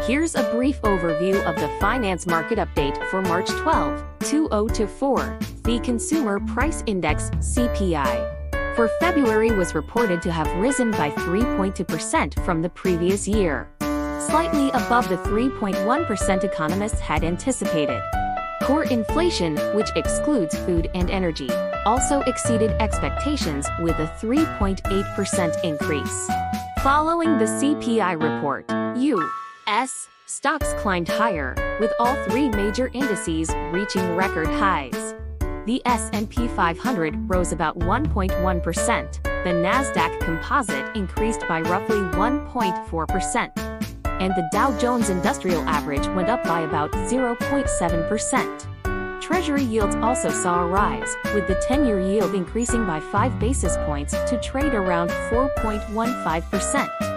Here's a brief overview of the finance market update for March 12, 2024. The Consumer Price Index (CPI) for February was reported to have risen by 3.2% from the previous year, slightly above the 3.1% economists had anticipated. Core inflation, which excludes food and energy, also exceeded expectations with a 3.8% increase. Following the CPI report, U.S. stocks climbed higher, with all three major indices reaching record highs. The S&P 500 rose about 1.1%, the Nasdaq Composite increased by roughly 1.4%, and the Dow Jones Industrial Average went up by about 0.7%. Treasury yields also saw a rise, with the 10-year yield increasing by 5 basis points to trade around 4.15%.